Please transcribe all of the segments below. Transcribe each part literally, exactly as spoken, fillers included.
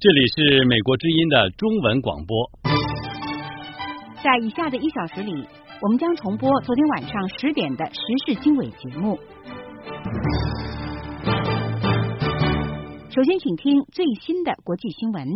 这里是美国之音的中文广播。 在以下的一小时里，我们将重播昨天晚上十点的时事经纬节目。首先，请听最新的国际新闻。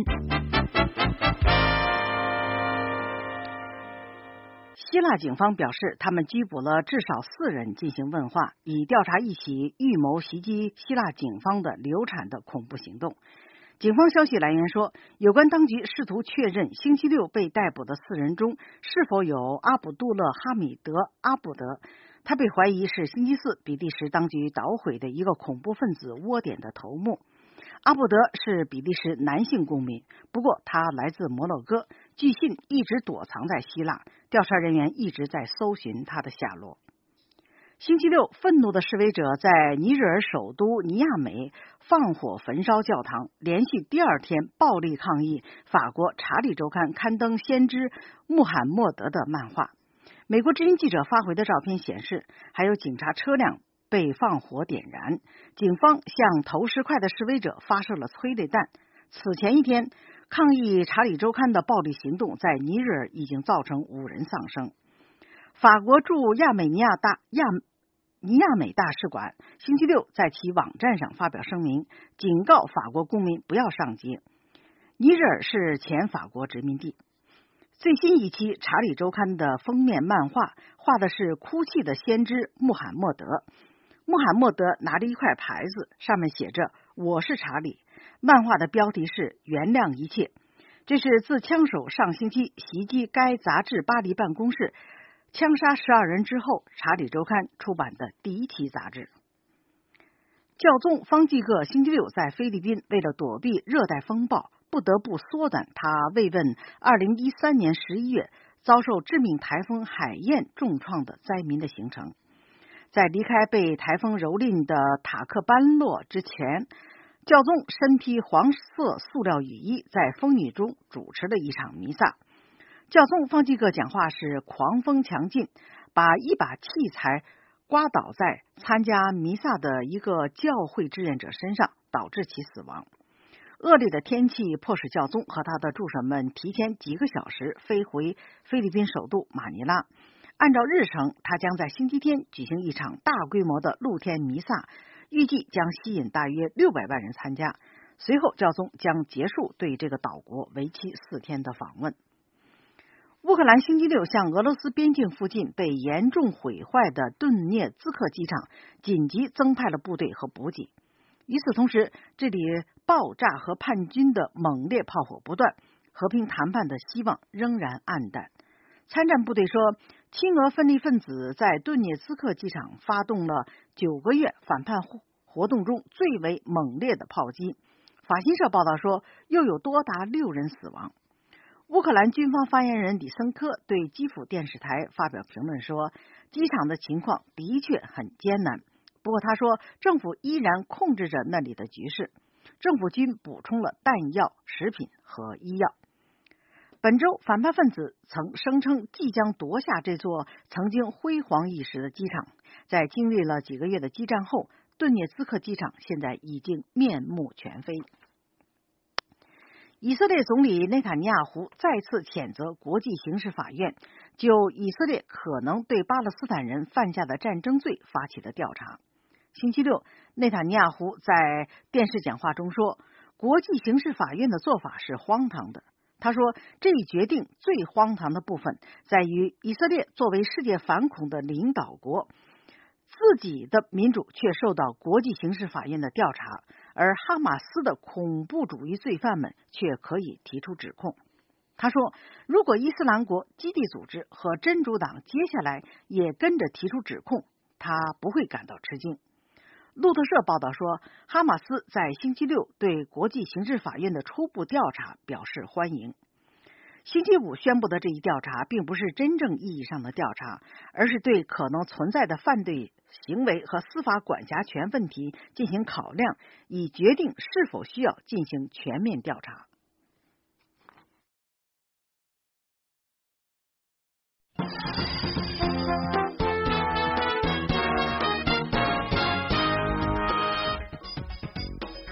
希腊警方表示，他们拘捕了至少四人进行问话，以调查一起预谋袭击希腊警方的流产的恐怖行动。警方消息来源说，有关当局试图确认星期六被逮捕的四人中是否有阿卜杜勒·哈米德·阿布德。他被怀疑是星期四比利时当局捣毁的一个恐怖分子窝点的头目。阿布德是比利时男性公民，不过他来自摩洛哥，据信一直躲藏在希腊，调查人员一直在搜寻他的下落。星期六，愤怒的示威者在尼日尔首都尼亚美放火焚烧教堂，连续第二天暴力抗议法国《查理周刊》刊登先知穆罕默德的漫画。美国之音记者发回的照片显示，还有警察车辆被放火点燃，警方向投石块的示威者发射了催泪弹。此前一天，抗议《查理周刊》的暴力行动在尼日尔已经造成五人丧生。法国驻亚美尼亚大亚尼亚美大使馆星期六在其网站上发表声明，警告法国公民不要上街。尼日尔是前法国殖民地。最新一期《查理周刊》的封面漫画画的是哭泣的先知穆罕默德。穆罕默德拿着一块牌子，上面写着“我是查理”。漫画的标题是“原谅一切”。这是自枪手上星期袭击该杂志巴黎办公室，枪杀十二人之后，《查理周刊》出版的第一期杂志。教宗方济各星期六在菲律宾为了躲避热带风暴，不得不缩短他慰问二零一三年十一月遭受致命台风海燕重创的灾民的行程。在离开被台风蹂躏的塔克班洛之前，教宗身披黄色塑料雨衣，在风雨中主持了一场弥撒。教宗方济各讲话时狂风强劲，把一把器材刮倒在参加弥撒的一个教会志愿者身上，导致其死亡。恶劣的天气迫使教宗和他的助手们提前几个小时飞回菲律宾首都马尼拉。按照日程，他将在星期天举行一场大规模的露天弥撒，预计将吸引大约六百万人参加。随后，教宗将结束对这个岛国为期四天的访问。乌克兰星期六向俄罗斯边境附近被严重毁坏的顿涅茨克机场紧急增派了部队和补给。与此同时，这里爆炸和叛军的猛烈炮火不断，和平谈判的希望仍然暗淡。参战部队说，亲俄分离分子在顿涅茨克机场发动了九个月反叛活动中最为猛烈的炮击。法新社报道说，又有多达六人死亡。乌克兰军方发言人里森科对基辅电视台发表评论说，机场的情况的确很艰难，不过他说政府依然控制着那里的局势。政府军补充了弹药、食品和医药。本周反叛分子曾声称即将夺下这座曾经辉煌一时的机场。在经历了几个月的激战后，顿涅茨克机场现在已经面目全非。以色列总理内塔尼亚胡再次谴责国际刑事法院就以色列可能对巴勒斯坦人犯下的战争罪发起了调查。星期六，内塔尼亚胡在电视讲话中说，国际刑事法院的做法是荒唐的。他说，这一决定最荒唐的部分在于以色列作为世界反恐的领导国，自己的民主却受到国际刑事法院的调查，而哈马斯的恐怖主义罪犯们却可以提出指控。他说，如果伊斯兰国、基地组织和真主党接下来也跟着提出指控，他不会感到吃惊。路透社报道说，哈马斯在星期六对国际刑事法院的初步调查表示欢迎。星期五宣布的这一调查并不是真正意义上的调查，而是对可能存在的犯罪行为和司法管辖权问题进行考量，以决定是否需要进行全面调查。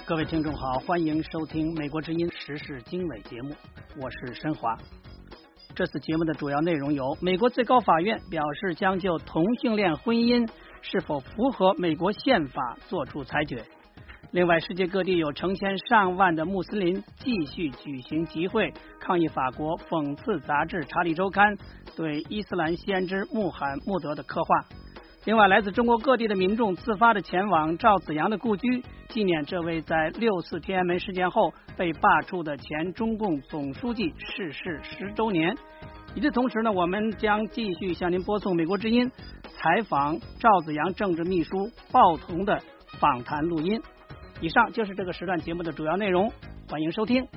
各位听众好，欢迎收听美国之音时事经纬节目，我是申华。这次节目的主要内容有：美国最高法院表示将就同性恋婚姻是否符合美国宪法作出裁决。另外，世界各地有成千上万的穆斯林继续举行集会，抗议法国讽刺杂志《查理周刊》对伊斯兰先知穆罕默德的刻画。另外，来自中国各地的民众自发地前往赵紫阳的故居，纪念这位在六四天安门事件后被罢黜的前中共总书记逝世十周年。与此同时呢，我们将继续向您播送美国之音采访赵紫阳政治秘书鲍彤的访谈录音。以上就是这个时段节目的主要内容，欢迎收听。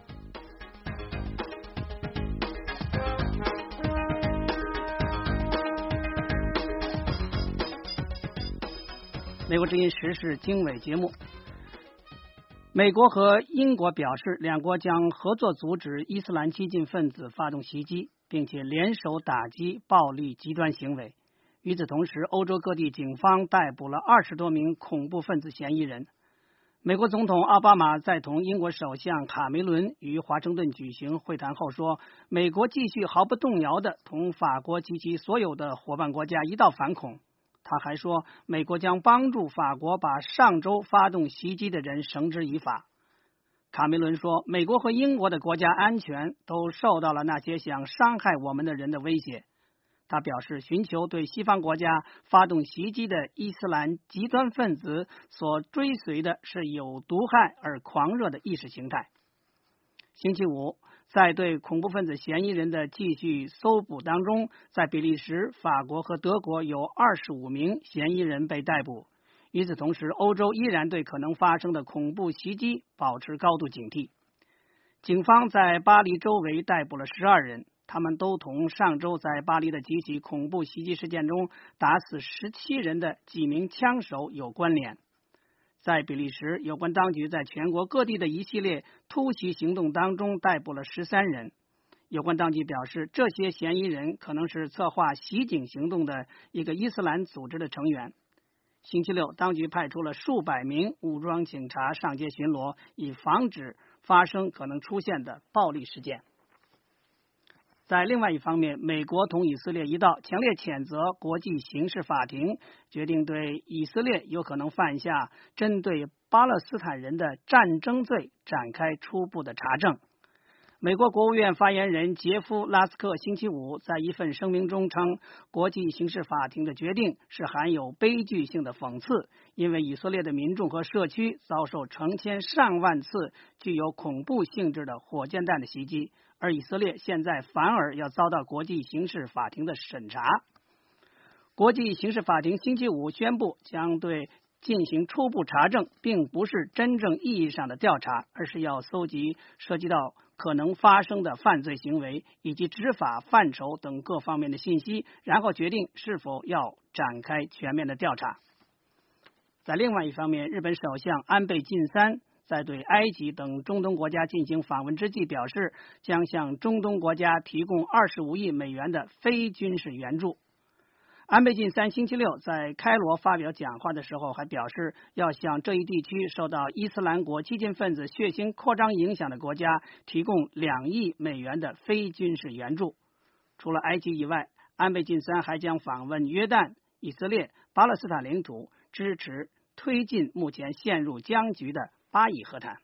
美国之音时事经纬节目，美国和英国表示，两国将合作阻止伊斯兰激进分子发动袭击，并且联手打击暴力极端行为。与此同时，欧洲各地警方逮捕了二十多名恐怖分子嫌疑人。美国总统奥巴马在同英国首相卡梅伦于华盛顿举行会谈后说，美国继续毫不动摇地同法国及其所有的伙伴国家一道反恐。他还说，美国将帮助法国把上周发动袭击的人绳之以法。卡梅伦说，美国和英国的国家安全都受到了那些想伤害我们的人的威胁。他表示，寻求对西方国家发动袭击的伊斯兰极端分子所追随的是有毒害而狂热的意识形态。星期五，在对恐怖分子嫌疑人的继续搜捕当中，在比利时、法国和德国有二十五名嫌疑人被逮捕。与此同时，欧洲依然对可能发生的恐怖袭击保持高度警惕。警方在巴黎周围逮捕了十二人，他们都同上周在巴黎的几起恐怖袭击事件中打死十七人的几名枪手有关联。在比利时，有关当局在全国各地的一系列突袭行动当中逮捕了十三人。有关当局表示，这些嫌疑人可能是策划袭警行动的一个伊斯兰组织的成员。星期六，当局派出了数百名武装警察上街巡逻，以防止发生可能出现的暴力事件。在另外一方面，美国同以色列一道强烈谴责国际刑事法庭决定对以色列有可能犯下针对巴勒斯坦人的战争罪展开初步的查证。美国国务院发言人杰夫·拉斯克星期五在一份声明中称，国际刑事法庭的决定是含有悲剧性的讽刺，因为以色列的民众和社区遭受成千上万次具有恐怖性质的火箭弹的袭击，而以色列现在反而要遭到国际刑事法庭的审查。国际刑事法庭星期五宣布将对进行初步查证，并不是真正意义上的调查，而是要搜集涉及到可能发生的犯罪行为以及执法范畴等各方面的信息，然后决定是否要展开全面的调查。在另外一方面，日本首相安倍晋三在对埃及等中东国家进行访问之际表示，将向中东国家提供二十五亿美元的非军事援助。安倍晋三星期六在开罗发表讲话的时候还表示，要向这一地区受到伊斯兰国激进分子血腥扩张影响的国家提供两亿美元的非军事援助。除了埃及以外，安倍晋三还将访问约旦、以色列、巴勒斯坦领土，支持推进目前陷入僵局的巴以和谈。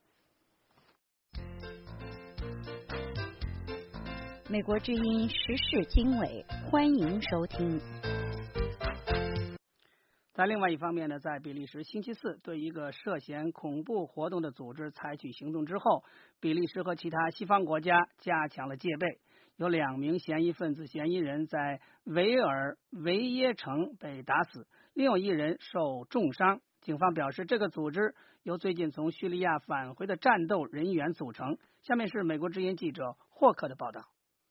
美国之音时事经纬，欢迎收听。 在另外一方面呢，在比利时星期四对一个涉嫌恐怖活动的组织采取行动之后，比利时和其他西方国家加强了戒备。有两名嫌疑分子嫌疑人在维尔维耶城被打死，另有一人受重伤。警方表示，这个组织由最近从叙利亚返回的战斗人员组成。下面是美国之音记者霍克的报道。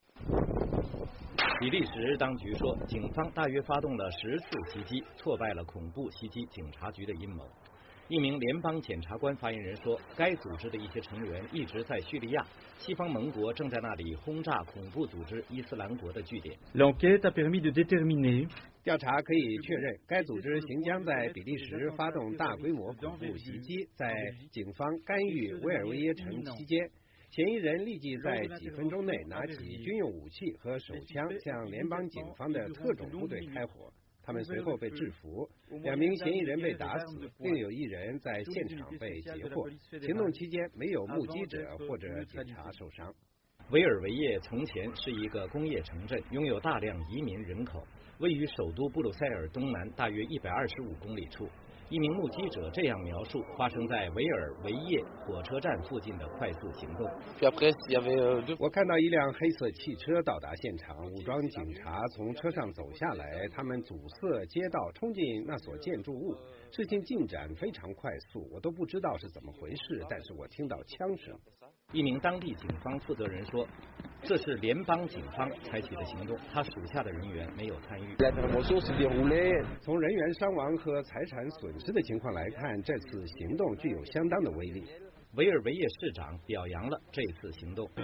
比利时当局说，警方大约发动了十次袭击，挫败了恐怖袭击警察局的阴谋。一名联邦检察官发言人说，该组织的一些成员一直在叙利亚，西方盟国正在那里轰炸恐怖组织伊斯兰国的据点。 L'enquête a permis de déterminer 调查可以确认，该组织行将在比利时发动大规模恐怖袭击，在警方干预维尔维耶城期间，嫌疑人立即在几分钟内拿起军用武器和手枪向联邦警方的特种部队开火。他们随后被制服，两名嫌疑人被打死，另有一人在现场被截获。行动期间没有目击者或者警察受伤。 维尔维耶从前是一个工业城镇，拥有大量移民人口，位于首都布鲁塞尔东南大约一百二十五公里处。一名目击者这样描述发生在维尔维耶火车站附近的快速行动。 我看到一辆黑色汽车到达现场，武装警察从车上走下来，他们阻塞街道，冲进那所建筑物。事情进展非常快速，我都不知道是怎么回事，但是我听到枪声。 一名当地警方负责人说，这是联邦警方采取的行动，他属下的人员没有参与。 从人员伤亡和财产损失的情况来看，这次行动具有相当的威力。 维尔维耶市长表扬了这次行动。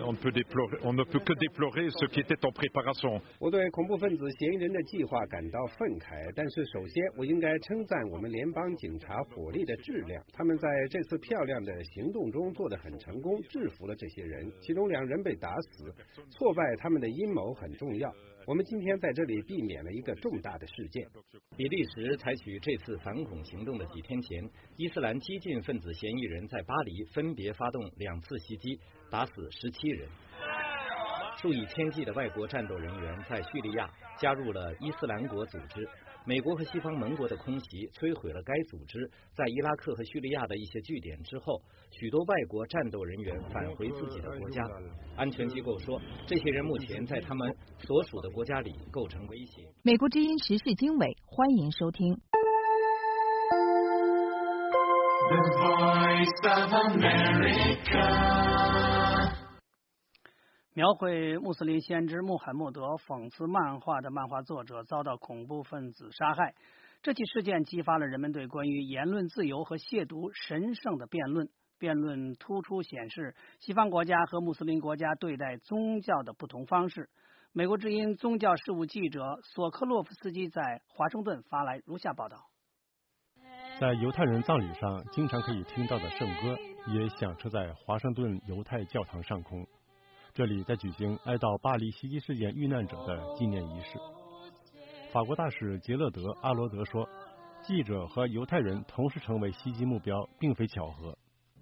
我对恐怖分子嫌疑人的计划感到愤慨，但是首先我应该称赞我们联邦警察火力的质量，他们在这次漂亮的行动中做得很成功，制服了这些人，其中两人被打死，挫败他们的阴谋很重要。我们今天在这里避免了一个重大的事件。 比利时采取这次反恐行动的几天前，伊斯兰激进分子嫌疑人在巴黎分别发动两次袭击，打死十七人。数以千计的外国战斗人员在叙利亚加入了伊斯兰国组织。美国和西方盟国的空袭摧毁了该组织在伊拉克和叙利亚的一些据点之后，许多外国战斗人员返回自己的国家。安全机构说，这些人目前在他们所属的国家里构成威胁。 美国之音时事经纬，欢迎收听。 The Voice of America。 描绘穆斯林先知穆罕默德讽刺漫画的漫画作者遭到恐怖分子杀害，这起事件激发了人们对关于言论自由和亵渎神圣的辩论。辩论突出显示西方国家和穆斯林国家对待宗教的不同方式。美国之音宗教事务记者索克洛夫斯基在华盛顿发来如下报道。 在犹太人葬礼上经常可以听到的圣歌也响彻在华盛顿犹太教堂上空。这里在举行哀悼巴黎袭击事件遇难者的纪念仪式。法国大使杰勒德·阿罗德说，记者和犹太人同时成为袭击目标并非巧合。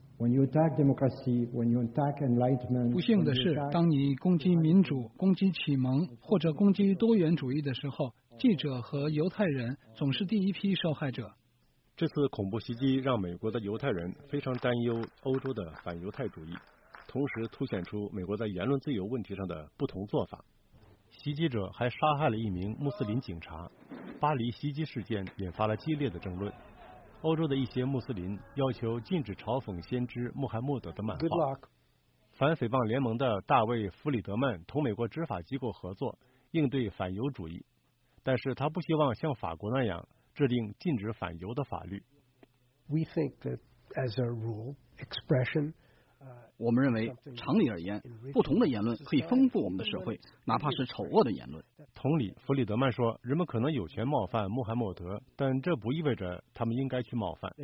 不幸的是，当你攻击民主、攻击启蒙或者攻击多元主义的时候，记者和犹太人总是第一批受害者。 这次恐怖袭击让美国的犹太人非常担忧欧洲的反犹太主义，同时凸显出美国在言论自由问题上的不同做法。袭击者还杀害了一名穆斯林警察。巴黎袭击事件引发了激烈的争论。欧洲的一些穆斯林要求禁止嘲讽先知穆罕默德的漫画。反诽谤联盟的大卫·弗里德曼同美国执法机构合作，应对反犹主义，但是他不希望像法国那样制定禁止反犹的法律。 We think that as a rule, expression 我们认为，常理而言，不同的言论可以丰富我们的社会，哪怕是丑恶的言论。 同理，弗里德曼说，人们可能有权冒犯穆罕默德，但这不意味着他们应该去冒犯。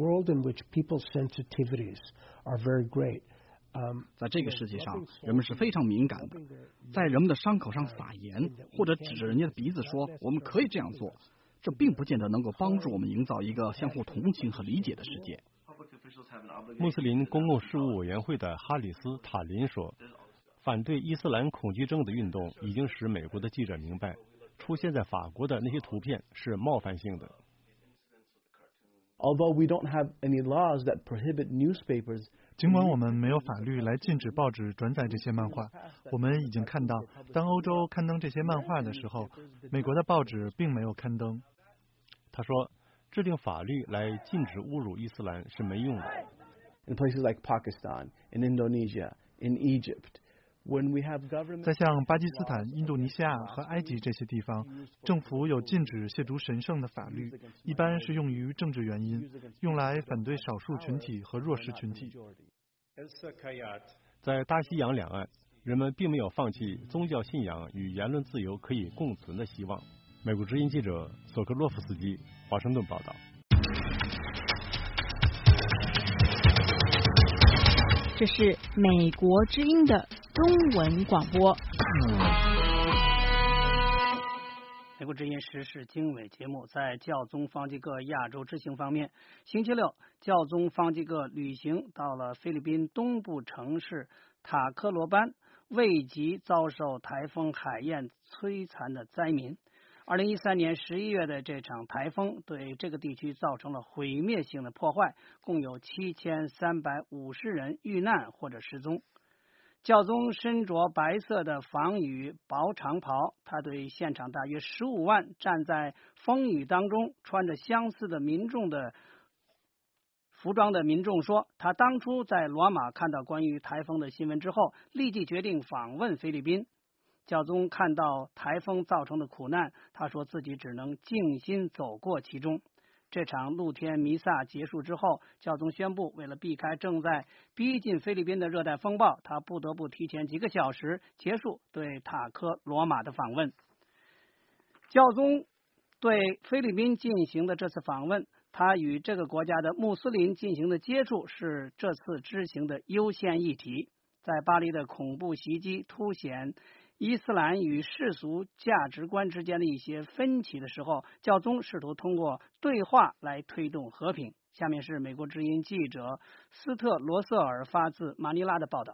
在这个世界上，人们是非常敏感的，在人们的伤口上撒盐，或者指着人家的鼻子说我们可以这样做，这并不见得能够帮助我们营造一个相互同情和理解的世界。 穆斯林公共事务委员会的哈里斯·塔林说，反对伊斯兰恐惧症的运动已经使美国的记者明白，出现在法国的那些图片是冒犯性的。 Although we don't have any laws that prohibit newspapers， 尽管我们没有法律来禁止报纸转载这些漫画，我们已经看到，当欧洲刊登这些漫画的时候，美国的报纸并没有刊登。 他说，制定法律来禁止侮辱伊斯兰是没用的。 In places like Pakistan, in Indonesia, in Egypt, when we have government， 在像巴基斯坦、印度尼西亚和埃及这些地方，政府有禁止亵渎神圣的法律，一般是用于政治原因，用来反对少数群体和弱势群体。 在大西洋两岸，人们并没有放弃宗教信仰与言论自由可以共存的希望。 美国之音记者索克洛夫斯基华盛顿报道。 这是美国之音的中文广播。 美国之音时事经纬节目，在教宗方济各亚洲之行方面，星期六教宗方济各旅行到了菲律宾东部城市塔克罗班，慰藉遭受台风海燕摧残的灾民。二零一三年十一月的这场台风对这个地区造成了毁灭性的破坏，共有七千三百五十人遇难或者失踪。教宗身着白色的防雨薄长袍，他对现场大约十五万站在风雨当中穿着相似的民众的服装的民众说，他当初在罗马看到关于台风的新闻之后，立即决定访问菲律宾。教宗看到台风造成的苦难，他说自己只能静心走过其中。这场露天弥撒结束之后，教宗宣布，为了避开正在逼近菲律宾的热带风暴，他不得不提前几个小时结束对塔科罗马的访问。教宗对菲律宾进行的这次访问，他与这个国家的穆斯林进行的接触是这次之行的优先议题。在巴黎的恐怖袭击凸显伊斯兰与世俗价值观之间的一些分歧的时候，教宗试图通过对话来推动和平。下面是美国之音记者斯特罗瑟尔发自马尼拉的报道。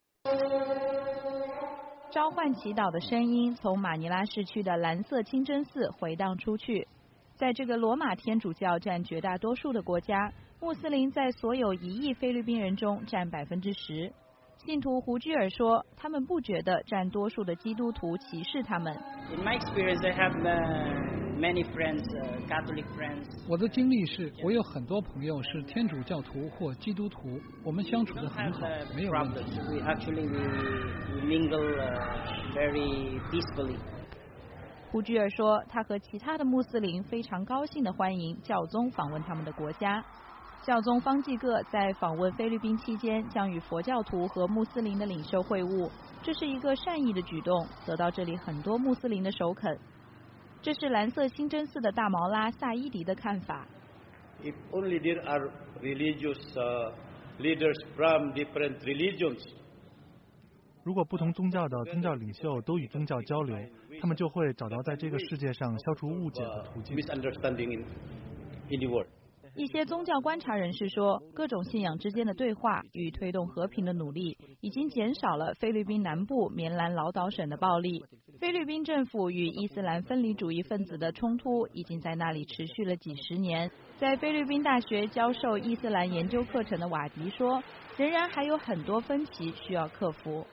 召唤祈祷的声音从马尼拉市区的蓝色清真寺回荡出去。在这个罗马天主教占绝大多数的国家，穆斯林在所有一亿菲律宾人中占百分之十。信徒胡居尔说，他们不觉得占多数的基督徒歧视他们。 In my experience, I have uh, many friends, uh, Catholic friends. 我的经历是，我有很多朋友是天主教徒或基督徒，我们相处得很好，没有问题。 We actually we, we mingle uh, very peacefully. 胡居尔说，他和其他的穆斯林非常高兴地欢迎教宗访问他们的国家。教宗方济各在访问菲律宾期间将与佛教徒和穆斯林的领袖会晤，这是一个善意的举动，得到这里很多穆斯林的首肯。这是蓝色清真寺的大毛拉萨伊迪的看法。 If only there are religious uh, leaders from different religions. 如果不同宗教的宗教领袖都与宗教交流，他们就会找到在这个世界上消除误解的途径。 Misunderstanding in, in the world. 一些宗教观察人士说，各种信仰之间的对话与推动和平的努力已经减少了菲律宾南部棉兰老岛省的暴力。菲律宾政府与伊斯兰分离主义分子的冲突已经在那里持续了几十年。在菲律宾大学教授伊斯兰研究课程的瓦迪说，仍然还有很多分歧需要克服。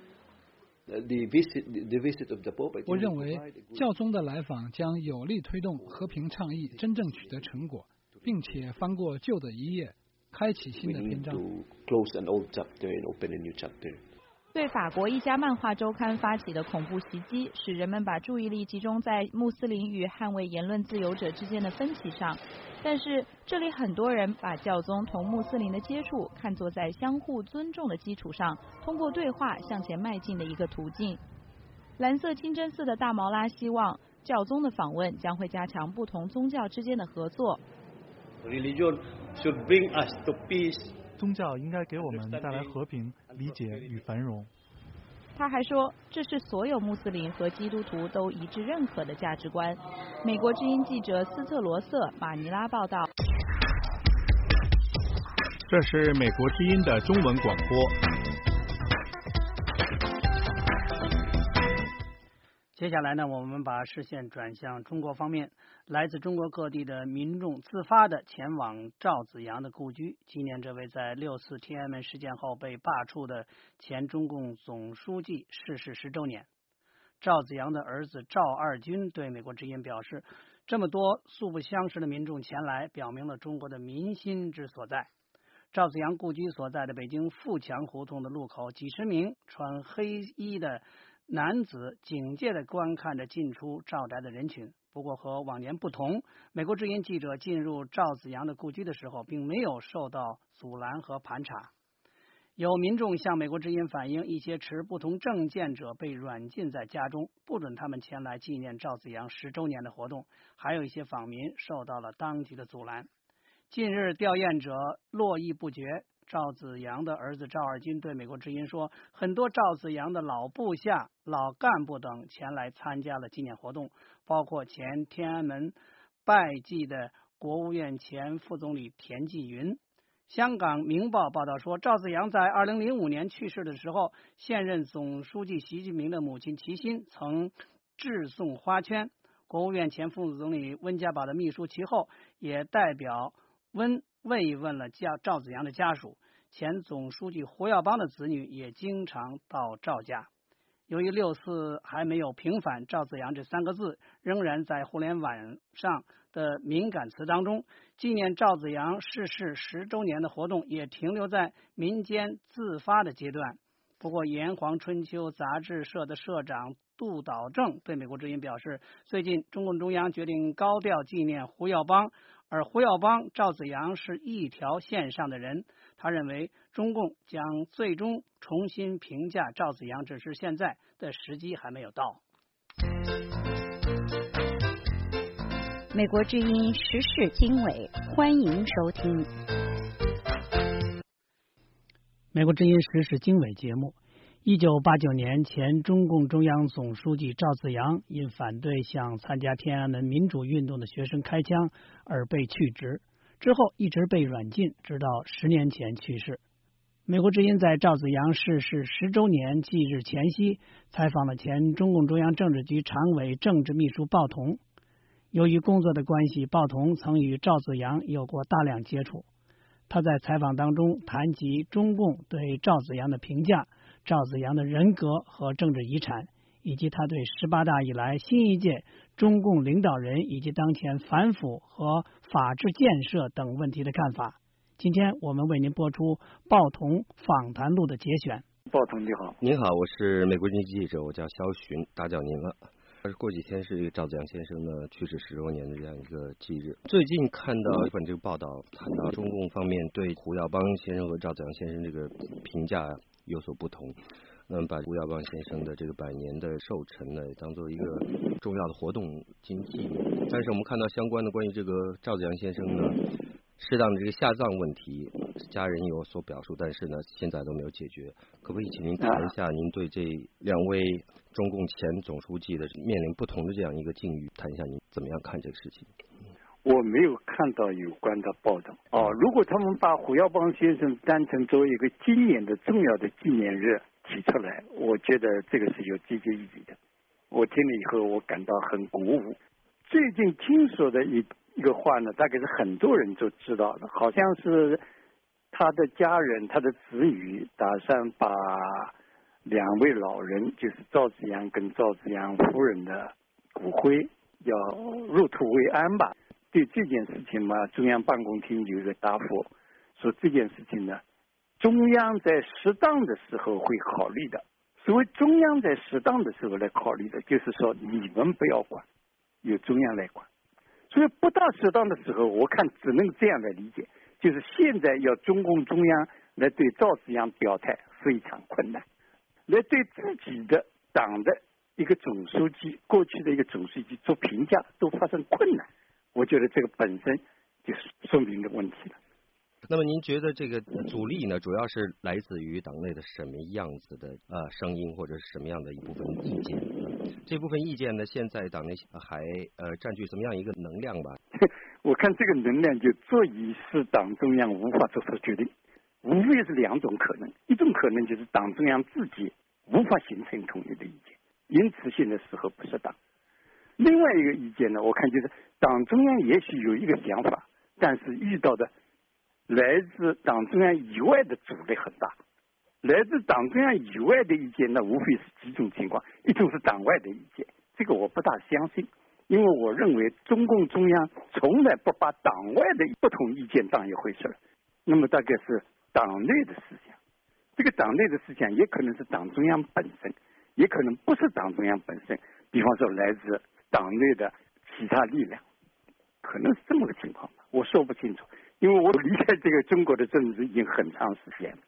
我认为教宗的来访将有力推动和平倡议真正取得成果，并且翻过旧的一页，开启新的篇章。 对法国一家漫画周刊发起的恐怖袭击，使人们把注意力集中在穆斯林与捍卫言论自由者之间的分歧上。但是这里很多人把教宗同穆斯林的接触看作在相互尊重的基础上，通过对话向前迈进的一个途径。蓝色清真寺的大毛拉希望教宗的访问将会加强不同宗教之间的合作。 Religion should bring us to peace. 宗教应该给我们带来和平、理解与繁荣。 他还说，这是所有穆斯林和基督徒都一致认可的价值观。美国之音记者斯特罗瑟马尼拉报道。 这是美国之音的中文广播。 接下来呢，我们把视线转向中国方面。来自中国各地的民众自发的前往赵紫阳的故居，纪念这位在六四天安门事件后被罢黜的前中共总书记逝世十周年。赵紫阳的儿子赵二军对美国之音表示，这么多素不相识的民众前来，表明了中国的民心之所在。赵紫阳故居所在的北京富强胡同的路口，几十名穿黑衣的男子警戒地观看着进出赵宅的人群。不过和往年不同，美国之音记者进入赵紫阳的故居的时候，并没有受到阻拦和盘查。 有民众向美国之音反映，一些持不同政见者被软禁在家中，不准他们前来纪念赵紫阳十周年的活动。还有一些访民受到了当局的阻拦。近日，吊唁者络绎不绝。赵紫阳的儿子赵二军对美国之音说，很多赵紫阳的老部下、老干部等前来参加了纪念活动，包括前天安门拜祭的国务院前副总理田纪云。香港明报报道说，赵紫阳在二零零五年去世的时候，现任总书记习近平的母亲齐心曾致送花圈。国务院前副总理温家宝的秘书其后也代表温慰问了赵紫阳的家属。前总书记胡耀邦的子女也经常到赵家。由于六四还没有平反，赵紫阳这三个字仍然在互联网上的敏感词当中。纪念赵紫阳逝世十周年的活动也停留在民间自发的阶段。不过，炎黄春秋杂志社的社长杜导正对美国之音表示，最近中共中央决定高调纪念胡耀邦，而胡耀邦、赵紫阳是一条线上的人。他认为中共将最终重新评价赵紫阳，只是现在的时机还没有到。 美国之音时事经纬，欢迎收听。 美国之音时事经纬节目。一九八九年，前中共中央总书记赵紫阳因反对向参加天安门民主运动的学生开枪而被去职，之后一直被软禁，直到十年前去世。美国之音在赵紫阳逝世十周年忌日前夕采访了前中共中央政治局常委政治秘书鲍同。由于工作的关系，鲍同曾与赵紫阳有过大量接触。他在采访当中谈及中共对赵紫阳的评价、赵紫阳的人格和政治遗产，以及他对十八大以来新一届中共领导人以及当前反腐和法治建设等问题的看法。今天我们为您播出鲍同访谈录的节选。 鲍同你好。 您好，我是美国之音记者，我叫肖寻，打搅您了。过几天是赵紫阳先生的去世十周年的这样一个忌日。最近看到一份这个报道，谈到中共方面对胡耀邦先生和赵紫阳先生这个评价有所不同，那么把胡耀邦先生的这个百年的寿辰呢当做一个重要的活动进行纪念。但是我们看到相关的关于这个赵紫阳先生呢适当的这个下葬问题，家人有所表述，但是呢现在都没有解决。可不可以请您谈一下您对这两位中共前总书记的面临不同的这样一个境遇，谈一下您怎么样看这个事情？ 我没有看到有关的报道。哦，如果他们把胡耀邦先生当成作为一个今年的重要的纪念日提出来，我觉得这个是有积极意义的。我听了以后，我感到很鼓舞。最近听说的一一个话呢，大概是很多人都知道的，好像是他的家人、他的子女打算把两位老人，就是赵紫阳跟赵紫阳夫人的骨灰要入土为安吧。对这件事情嘛，中央办公厅有一个答复，说这件事情呢，中央在适当的时候会考虑的。所谓中央在适当的时候来考虑的，就是说你们不要管，由中央来管。所以不大适当的时候，我看只能这样来理解，就是现在要中共中央来对赵紫阳表态非常困难，来对自己的党的一个总书记，过去的一个总书记做评价都发生困难。我觉得这个本身就说明了问题了。 那么您觉得这个阻力呢，主要是来自于党内的什么样子的呃声音，或者是什么样的一部分意见？这部分意见呢，现在党内还呃占据怎么样一个能量吧？ 我看这个能量就足以使党中央无法做出决定，无非是两种可能，一种可能就是党中央自己无法形成统一的意见，因此现在时候不适当。另外一个意见呢，我看就是党中央也许有一个想法，但是遇到的来自党中央以外的阻力很大。来自党中央以外的意见呢，无非是几种情况，一种是党外的意见，这个我不大相信，因为我认为中共中央从来不把党外的不同意见当一回事。那么大概是党内的思想，这个党内的思想也可能是党中央本身，也可能不是党中央本身，比方说来自党内的其他力量，可能是这么个情况吧，我说不清楚，因为我离开这个中国的政治已经很长时间了。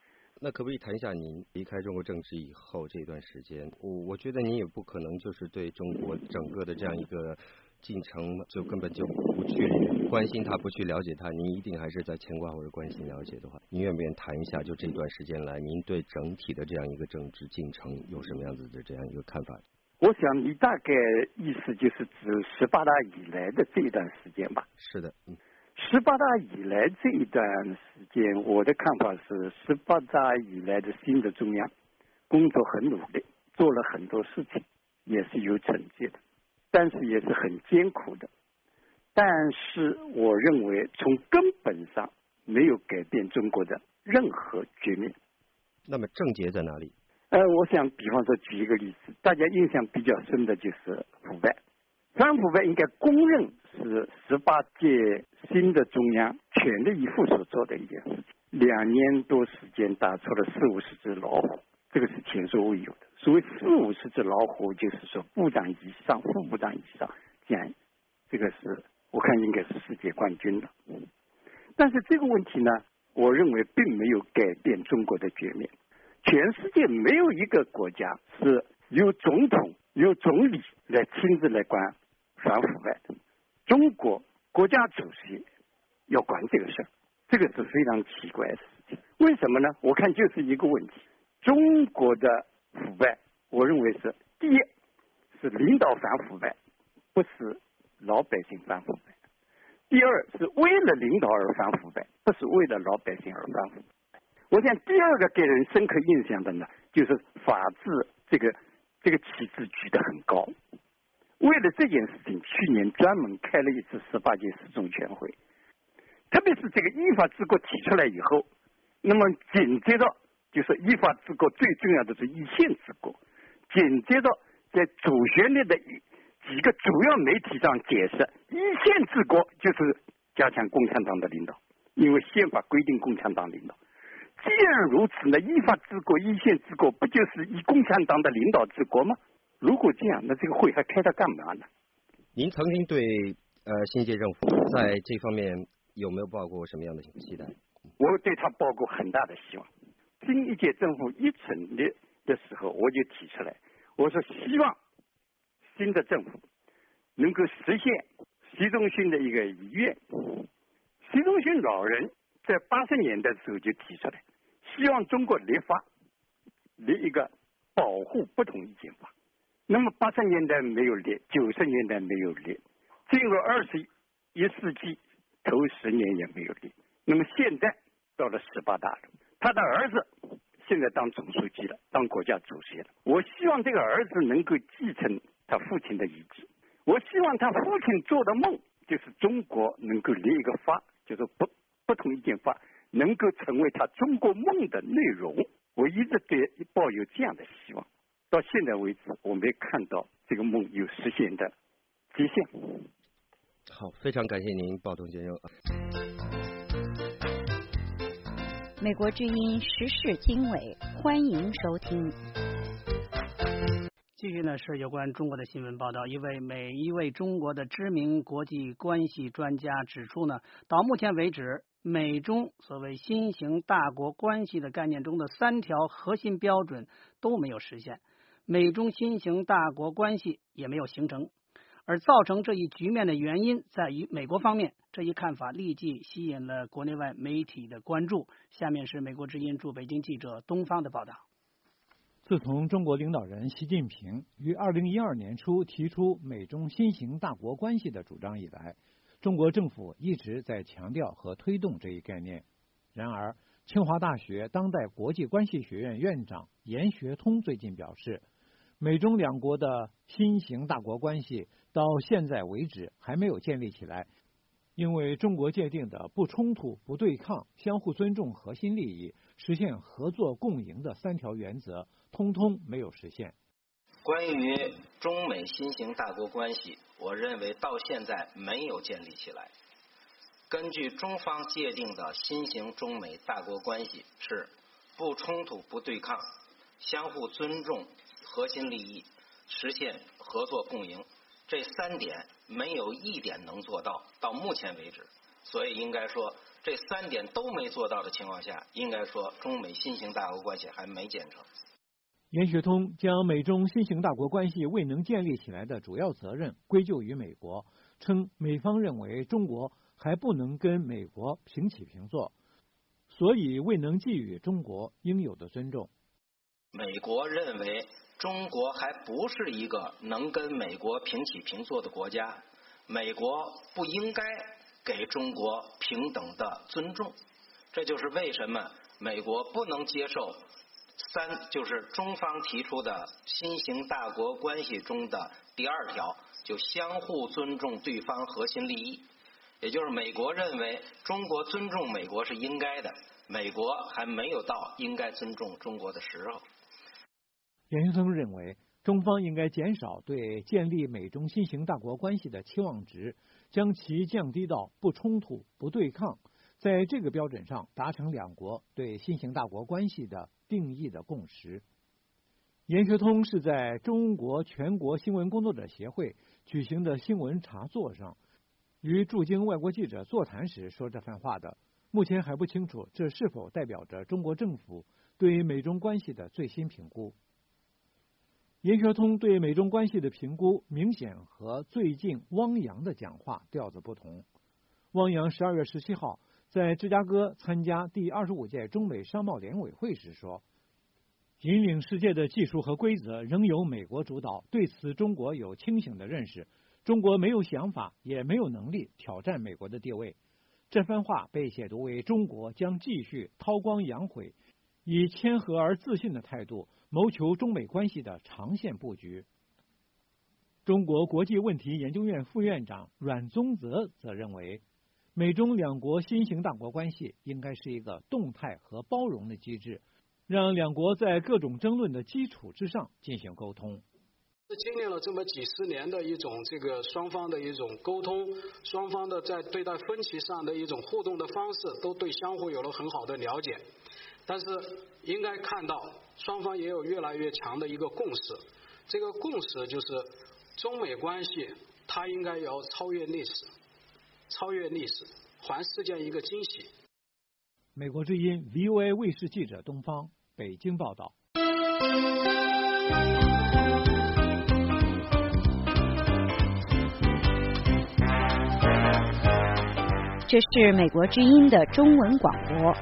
那可不可以谈一下您离开中国政治以后这段时间？我我觉得您也不可能就是对中国整个的这样一个进程就根本就不去关心它，不去了解它，您一定还是在牵挂或者关心了解的话，您愿不愿意谈一下就这段时间来您对整体的这样一个政治进程有什么样子的这样一个看法？ 我想你大概意思就是指十八大以来的这一段时间吧。 是的，嗯。 十八大以来这一段时间，我的看法是，十八大以来的新的中央工作很努力，做了很多事情，也是有成绩的，但是也是很艰苦的。但是我认为从根本上没有改变中国的任何局面。 那么症结在哪里？ 呃，我想比方说举一个例子，大家印象比较深的就是腐败。反腐败应该公认是十八届新的中央全力以赴所做的一件事情。两年多时间打出了四五十只老虎，这个是前所未有的。所谓四五十只老虎，就是说部长以上、副部长以上，这样，这个是我看应该是世界冠军了。但是这个问题呢，我认为并没有改变中国的局面。全世界没有一个国家是由总统、由总理来亲自来管反腐败的。中国国家主席要管这个事儿，这个是非常奇怪的事情。为什么呢？我看就是一个问题：中国的腐败，我认为是第一是领导反腐败，不是老百姓反腐败；第二是为了领导而反腐败，不是为了老百姓而反腐败。我想第二个给人深刻印象的呢，就是法治这个这个旗帜举得很高。为了这件事情，去年专门开了一次十八届四中全会，特别是这个依法治国提出来以后，那么紧接着就是依法治国最重要的是一线治国，紧接着在主旋律的几个主要媒体上解释，一线治国就是加强共产党的领导，因为宪法规定共产党领导。既然如此呢，依法治国、一线治国不就是以共产党的领导治国吗？如果这样，那这个会还开它干嘛呢？ 您曾经对呃新一届政府在这方面有没有抱过什么样的期待？ 我对他抱过很大的希望。新一届政府一成立的时候，我就提出来，我说希望新的政府能够实现习仲勋的一个遗愿。习仲勋老人在八十年代的时候就提出来，希望中国立法立一个保护不同意见法。那么八十年代没有立，九十年代没有立，进入二十一世纪头十年也没有立。那么现在到了十八大了，他的儿子现在当总书记了，当国家主席了。我希望这个儿子能够继承他父亲的遗志。我希望他父亲做的梦，就是中国能够立一个法，就是不不同意见法，能够成为他中国梦的内容。我一直对抱有这样的希望。到现在为止，我没看到这个梦有实现的迹象。 好，非常感谢您，鲍东先生。 美国之音时事经纬，欢迎收听。 继续呢是有关中国的新闻报道。一位每一位中国的知名国际关系专家指出呢，到目前为止，美中所谓新型大国关系的概念中的三条核心标准都没有实现，美中新型大国关系也没有形成。而造成这一局面的原因在于美国方面，这一看法立即吸引了国内外媒体的关注。下面是美国之音驻北京记者东方的报道。 自从中国领导人习近平于二零一二年初提出美中新型大国关系的主张以来，中国政府一直在强调和推动这一概念。然而，清华大学当代国际关系学院院长严学通最近表示，美中两国的新型大国关系到现在为止还没有建立起来，因为中国界定的不冲突、不对抗、相互尊重核心利益、实现合作共赢的三条原则，通通没有实现。 关于中美新型大国关系，我认为到现在没有建立起来。根据中方界定的新型中美大国关系是不冲突、不对抗、相互尊重核心利益、实现合作共赢，这三点没有一点能做到，到目前为止。所以应该说， 这三点都没做到的情况下，应该说中美新型大国关系还没建成。 严学通将美中新型大国关系未能建立起来的主要责任归咎于美国，称美方认为中国还不能跟美国平起平坐，所以未能给予中国应有的尊重。 美国认为中国还不是一个能跟美国平起平坐的国家，美国不应该给中国平等的尊重，这就是为什么美国不能接受三就是中方提出的新型大国关系中的第二条，就相互尊重对方核心利益。也就是美国认为中国尊重美国是应该的，美国还没有到应该尊重中国的时候。 严学通认为，中方应该减少对建立美中新型大国关系的期望值，将其降低到不冲突、不对抗，在这个标准上达成两国对新型大国关系的定义的共识。严学通是在中国全国新闻工作者协会举行的新闻茶座上，与驻京外国记者座谈时说这番话的。目前还不清楚这是否代表着中国政府对美中关系的最新评估。严学通对美中关系的评估明显和最近汪洋的讲话调子不同。汪洋十二月十七号在芝加哥参加第二十五届中美商贸联委会时说，引领世界的技术和规则仍由美国主导，对此中国有清醒的认识，中国没有想法也没有能力挑战美国的地位。这番话被解读为中国将继续韬光养晦，以谦和而自信的态度谋求中美关系的长线布局。中国国际问题研究院副院长阮宗泽则认为，美中两国新型大国关系应该是一个动态和包容的机制，让两国在各种争论的基础之上进行沟通。 经历了这么几十年的一种这个双方的一种沟通，双方的在对待分歧上的一种互动的方式，都对相互有了很好的了解。但是应该看到双方也有越来越强的一个共识，这个共识就是中美关系它应该要超越历史，超越历史，还世界一个惊喜。 美国之音 V O A 卫视记者东方北京报道。 这是美国之音的中文广播。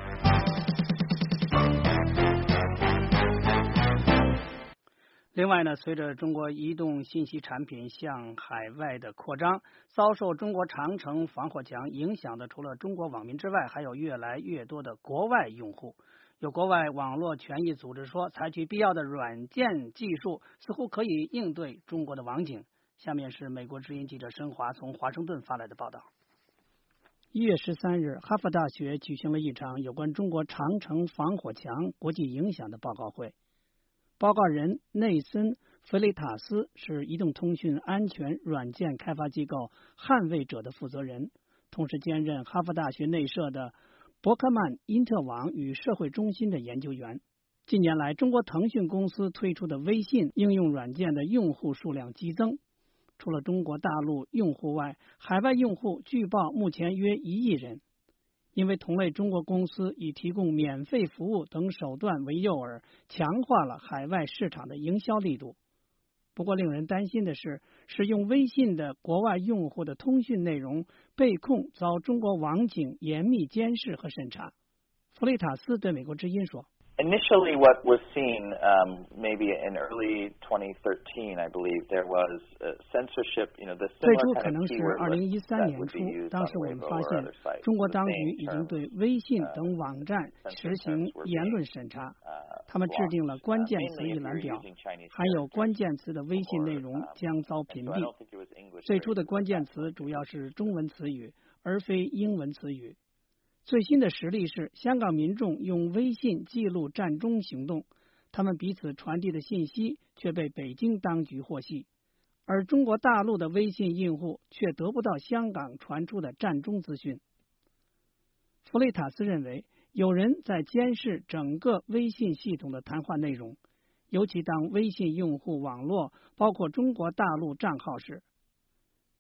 另外呢，随着中国移动信息产品向海外的扩张，遭受中国长城防火墙影响的，除了中国网民之外，还有越来越多的国外用户。有国外网络权益组织说，采取必要的软件技术似乎可以应对中国的网警。下面是美国之音记者申华从华盛顿发来的报道。一月十三日，哈佛大学举行了一场有关中国长城防火墙国际影响的报告会。报告人内森·弗雷塔斯是移动通讯安全软件开发机构捍卫者的负责人，同时兼任哈佛大学内设的伯克曼因特网与社会中心的研究员。近年来，中国腾讯公司推出的微信应用软件的用户数量激增。除了中国大陆用户外，海外用户据报目前约一亿人。因为同类中国公司以提供免费服务等手段为诱饵，强化了海外市场的营销力度。不过令人担心的是，使用微信的国外用户的通讯内容被控遭中国网警严密监视和审查。弗雷塔斯对美国之音说 Initially, what was seen, um, maybe in early twenty thirteen, I believe, there was uh, censorship, you know, the similar kind of keyword list that would be used on Weibo or other sites. 中国当局已经对微信等网站实行言论审查，他们制定了关键词一览表，含有关键词的微信内容将遭屏蔽。最初的关键词主要是中文词语，而非英文词语。最新的实例是，香港民众用微信记录占中行动，他们彼此传递的信息却被北京当局获悉，而中国大陆的微信用户却得不到香港传出的占中资讯。弗雷塔斯认为，有人在监视整个微信系统的谈话内容，尤其当微信用户网络包括中国大陆账号时。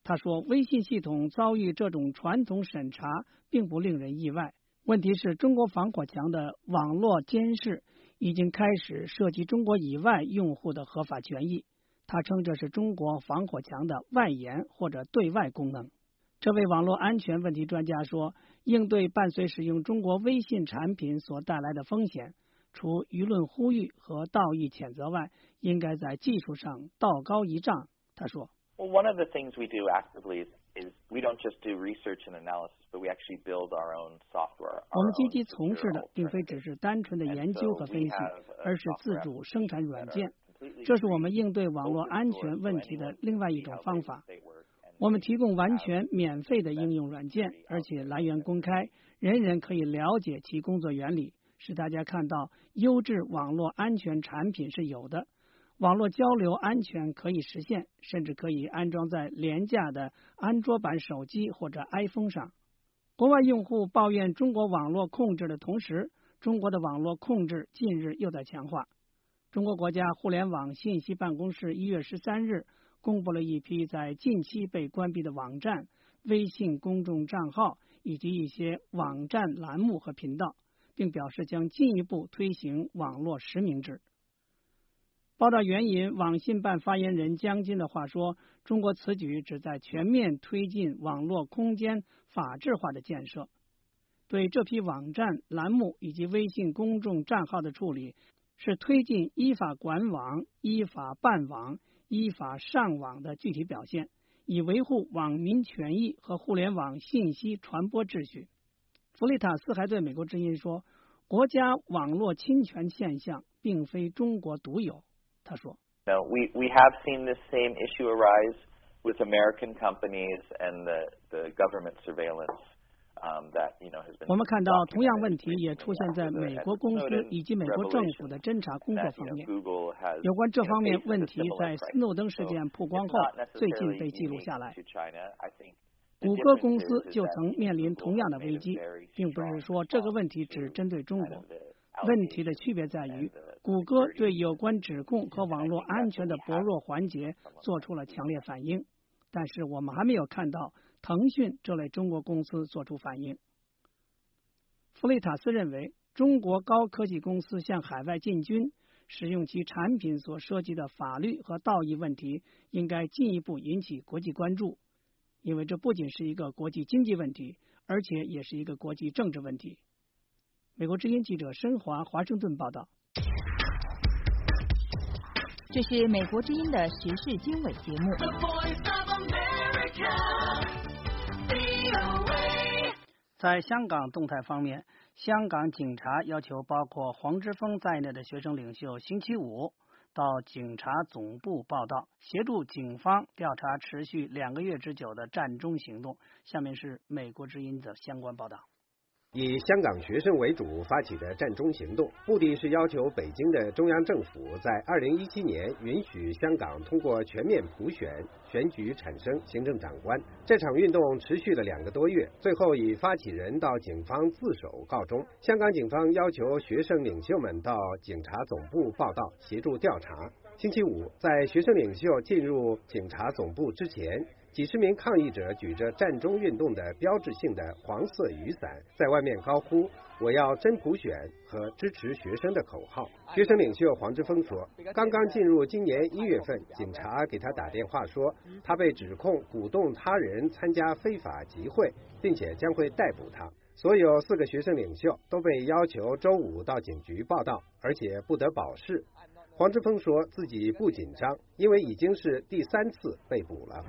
他说，微信系统遭遇这种传统审查并不令人意外。问题是中国防火墙的网络监视已经开始涉及中国以外用户的合法权益。他称这是中国防火墙的外延或者对外功能。这位网络安全问题专家说，应对伴随使用中国微信产品所带来的风险，除舆论呼吁和道义谴责外，应该在技术上道高一丈。他说 Well, one of the things we do actively is, is we don't just do research and analysis, but we actually build our own software. 我们积极从事的并非只是单纯的研究和分析，而是自主生产软件。这是我们应对网络安全问题的另外一种方法。我们提供完全免费的应用软件，而且来源公开，人人可以了解其工作原理，使大家看到优质网络安全产品是有的。网络交流安全可以实现，甚至可以安装在廉价的安卓版手机或者 iPhone 上。国外用户抱怨中国网络控制的同时，中国的网络控制近日又在强化。中国国家互联网信息办公室一月十三日公布了一批在近期被关闭的网站、微信公众账号以及一些网站栏目和频道，并表示将进一步推行网络实名制。报道援引网信办发言人江金的话说，中国此举旨在全面推进网络空间法治化的建设。对这批网站、栏目以及微信公众账号的处理，是推进依法管网、依法办网、依法上网的具体表现，以维护网民权益和互联网信息传播秩序。弗利塔斯还对美国之音说，国家网络侵权现象并非中国独有。他说 No, we, we have seen this same issue arise with American companies and the, the government surveillance. 我们看到同样问题也出现在美国公司以及美国政府的侦查工作方面。有关这方面问题在斯诺登事件曝光后最近被记录下来。谷歌公司就曾面临同样的危机，并不是说这个问题只针对中国。问题的区别在于，谷歌对有关指控和网络安全的薄弱环节做出了强烈反应，但是我们还没有看到腾讯这类中国公司做出反应。弗雷塔斯认为，中国高科技公司向海外进军，使用其产品所涉及的法律和道义问题，应该进一步引起国际关注，因为这不仅是一个国际经济问题，而且也是一个国际政治问题。美国之音记者申华华盛顿报道。 这是美国之音的时事经纬节目。 在香港动态方面，香港警察要求包括黄之锋在内的学生领袖星期五到警察总部报到，协助警方调查持续两个月之久的占中行动。下面是美国之音的相关报道。 以香港学生为主发起的占中行动，目的是要求北京的中央政府在二零一七年允许香港通过全面普选选举产生行政长官。这场运动持续了两个多月，最后以发起人到警方自首告终。香港警方要求学生领袖们到警察总部报到，协助调查。星期五，在学生领袖进入警察总部之前，几十名抗议者举着占中运动的标志性的黄色雨伞，在外面高呼“我要真普选”和支持学生的口号。学生领袖黄之锋说，刚刚进入今年一月份，警察给他打电话说，他被指控鼓动他人参加非法集会，并且将会逮捕他。所有四个学生领袖都被要求周五到警局报到，而且不得保释。黄之锋说自己不紧张，因为已经是第三次被捕了。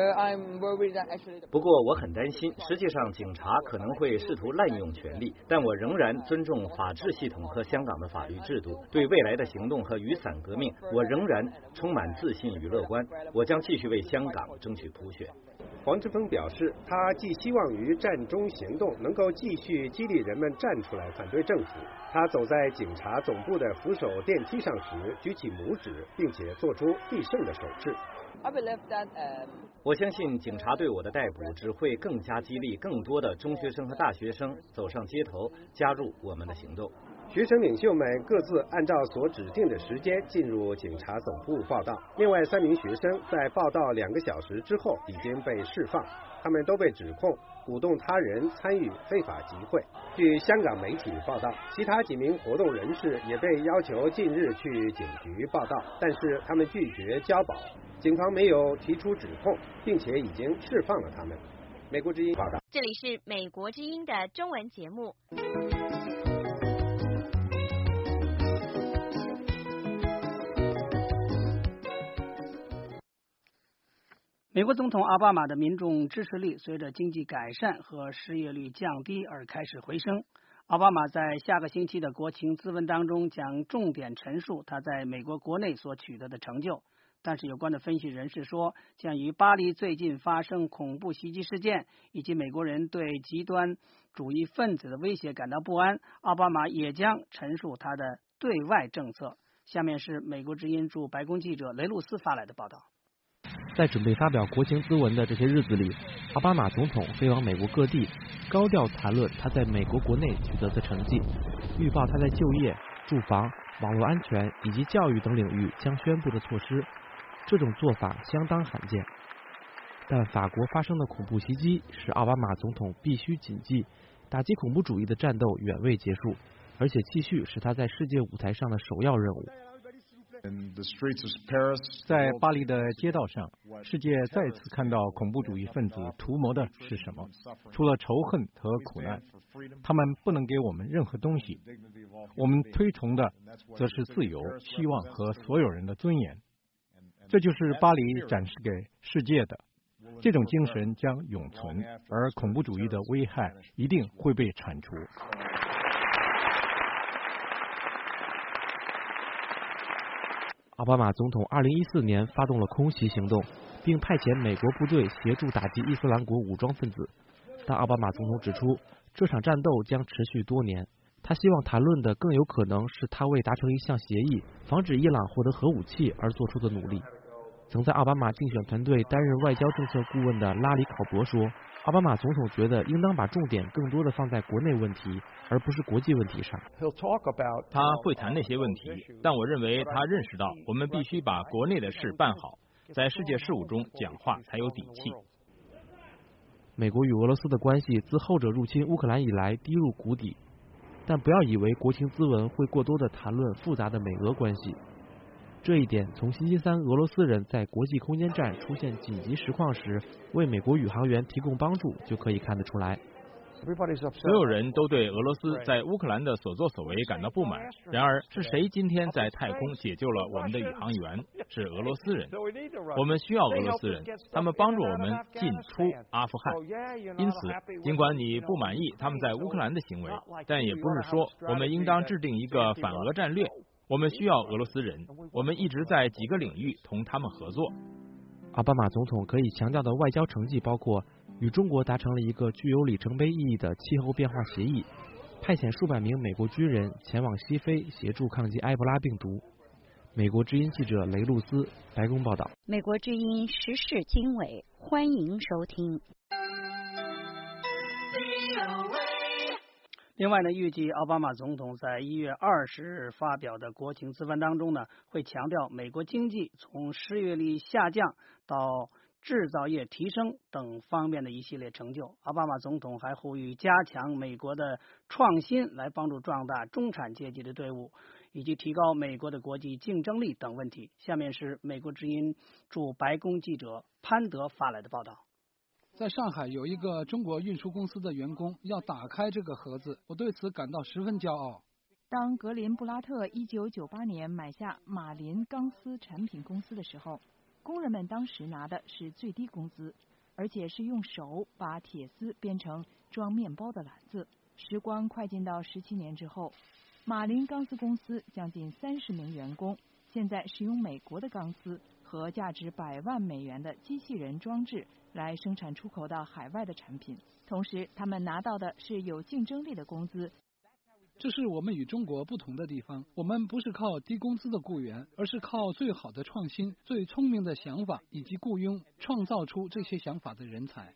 不过我很担心，实际上警察可能会试图滥用权力，但我仍然尊重法治系统和香港的法律制度。对未来的行动和雨伞革命，我仍然充满自信与乐观。我将继续为香港争取普选。 黄之锋表示，他寄希望于占中行动能够继续激励人们站出来反对政府。他走在警察总部的扶手电梯上时，举起拇指，并且做出必胜的手势。 我相信警察对我的逮捕只会更加激励更多的中学生和大学生走上街头，加入我们的行动。 学生领袖们各自按照所指定的时间进入警察总部报到。另外三名学生在报到两个小时之后已经被释放，他们都被指控鼓动他人参与非法集会。据香港媒体报道，其他几名活动人士也被要求近日去警局报到，但是他们拒绝交保，警方没有提出指控，并且已经释放了他们。美国之音报道。 这里是美国之音的中文节目。 美国总统奥巴马的民众支持率随着经济改善和失业率降低而开始回升。奥巴马在下个星期的国情咨文当中将重点陈述他在美国国内所取得的成就。但是有关的分析人士说，鉴于巴黎最近发生恐怖袭击事件以及美国人对极端主义分子的威胁感到不安，奥巴马也将陈述他的对外政策。下面是美国之音驻白宫记者雷路斯发来的报道。 在准备发表国情咨文的这些日子里，奥巴马总统飞往美国各地，高调谈论他在美国国内取得的成绩，预报他在就业、住房、网络安全以及教育等领域将宣布的措施。这种做法相当罕见，但法国发生的恐怖袭击使奥巴马总统必须谨记，打击恐怖主义的战斗远未结束，而且继续是他在世界舞台上的首要任务。 在巴黎的街道上，世界再次看到恐怖主义分子图谋的是什么？除了仇恨和苦难，他们不能给我们任何东西。我们推崇的则是自由、希望和所有人的尊严。这就是巴黎展示给世界的，这种精神将永存，而恐怖主义的危害一定会被铲除。 奥巴马总统二零一四年发动了空袭行动，并派遣美国部队协助打击伊斯兰国武装分子。但奥巴马总统指出，这场战斗将持续多年。他希望谈论的更有可能是他为达成一项协议，防止伊朗获得核武器而做出的努力。曾在奥巴马竞选团队担任外交政策顾问的拉里考伯说，奥巴马总统觉得应当把重点更多的放在国内问题，而不是国际问题上。 他会谈那些问题，但我认为他认识到我们必须把国内的事办好，在世界事务中讲话才有底气。 美国与俄罗斯的关系自后者入侵乌克兰以来低入谷底，但不要以为国情咨文会过多的谈论复杂的美俄关系。这一点从星期三俄罗斯人在国际空间站出现紧急实况时为美国宇航员提供帮助就可以看得出来。 所有人都对俄罗斯在乌克兰的所作所为感到不满，然而是谁今天在太空解救了我们的宇航员？是俄罗斯人。我们需要俄罗斯人，他们帮助我们进出阿富汗。因此，尽管你不满意他们在乌克兰的行为，但也不是说我们应当制定一个反俄战略。我们需要俄罗斯人，我们一直在几个领域同他们合作。 奥巴马总统可以强调的外交成绩包括与中国达成了一个具有里程碑意义的气候变化协议，派遣数百名美国军人前往西非协助抗击埃博拉病毒。美国之音记者雷路斯，白宫报道。 美国之音时事经纬，欢迎收听。 另外呢，预计奥巴马总统在一月二十日发表的国情咨文当中呢，会强调美国经济从失业率下降到制造业提升等方面的一系列成就。奥巴马总统还呼吁加强美国的创新，来帮助壮大中产阶级的队伍，以及提高美国的国际竞争力等问题。下面是美国之音驻白宫记者潘德发来的报道。 在上海有一个中国运输公司的员工要打开这个盒子，我对此感到十分骄傲。 当格林布拉特一九九八年买下马林钢丝产品公司的时候，工人们当时拿的是最低工资，而且是用手把铁丝编成装面包的篮子。时光快进到十七年之后，马林钢丝公司将近三十名员工现在使用美国的钢丝和价值百万美元的机器人装置来生产出口到海外的产品，同时他们拿到的是有竞争力的工资。 这是我们与中国不同的地方，我们不是靠低工资的雇员，而是靠最好的创新、最聪明的想法以及雇佣创造出这些想法的人才。